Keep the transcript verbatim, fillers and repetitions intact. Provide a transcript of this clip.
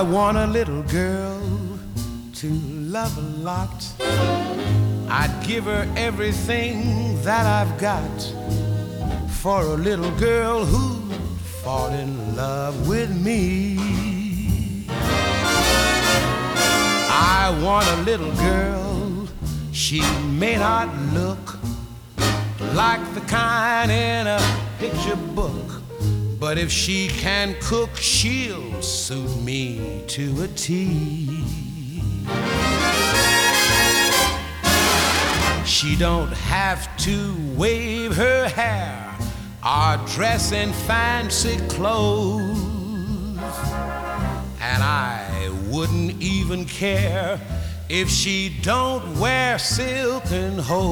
want a little girl to love a lot. I'd give her everything that I've got for a little girl who'd fall in love with me. I want a little girl, she may not look like the kind in a picture book, but if she can cook, she'll suit me to a T. She don't have to wave her hair or dress in fancy clothes, and I wouldn't even care if she don't wear silk and hose.